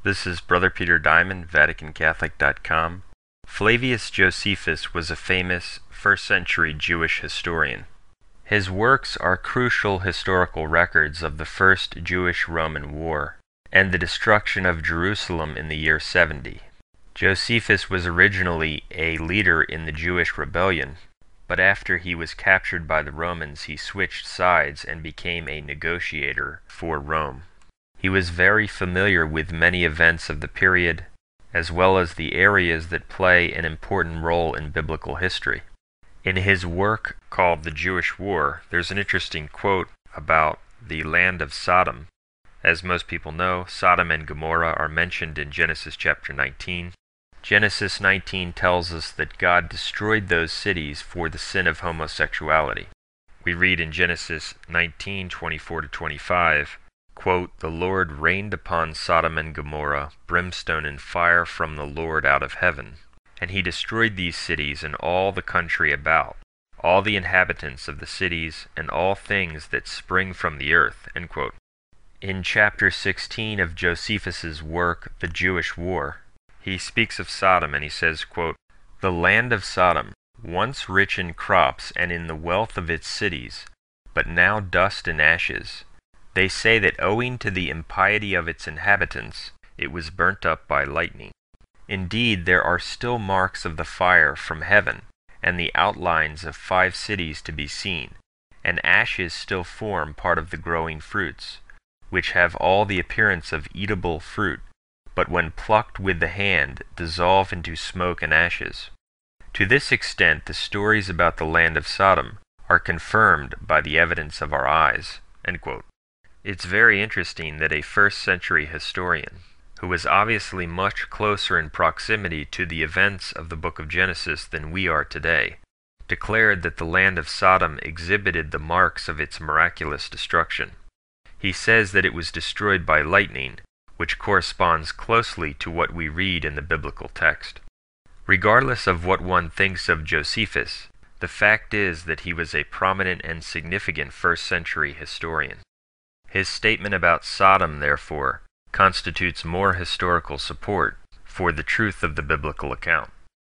This is Brother Peter Diamond, VaticanCatholic.com. Flavius Josephus was a famous first-century Jewish historian. His works are crucial historical records of the First Jewish-Roman War and the destruction of Jerusalem in the year 70. Josephus was originally a leader in the Jewish rebellion, but after he was captured by the Romans, he switched sides and became a negotiator for Rome. He was very familiar with many events of the period, as well as the areas that play an important role in biblical history. In his work called The Jewish War, there's an interesting quote about the land of Sodom. As most people know, Sodom and Gomorrah are mentioned in Genesis chapter 19. Genesis 19 tells us that God destroyed those cities for the sin of homosexuality. We read in Genesis 19:24-25, quote, "The Lord rained upon Sodom and Gomorrah brimstone and fire from the Lord out of heaven, and he destroyed these cities and all the country about, all the inhabitants of the cities, and all things that spring from the earth." End quote. In chapter 16 of Josephus's work, The Jewish War, he speaks of Sodom and he says, quote, "The land of Sodom, once rich in crops and in the wealth of its cities, but now dust and ashes. They say that owing to the impiety of its inhabitants, it was burnt up by lightning. Indeed, there are still marks of the fire from heaven, and the outlines of 5 cities to be seen, and ashes still form part of the growing fruits, which have all the appearance of eatable fruit, but when plucked with the hand, dissolve into smoke and ashes. To this extent, the stories about the land of Sodom are confirmed by the evidence of our eyes." End quote. It's very interesting that a first-century historian, who was obviously much closer in proximity to the events of the book of Genesis than we are today, declared that the land of Sodom exhibited the marks of its miraculous destruction. He says that it was destroyed by lightning, which corresponds closely to what we read in the biblical text. Regardless of what one thinks of Josephus, the fact is that he was a prominent and significant first-century historian. His statement about Sodom, therefore, constitutes more historical support for the truth of the biblical account.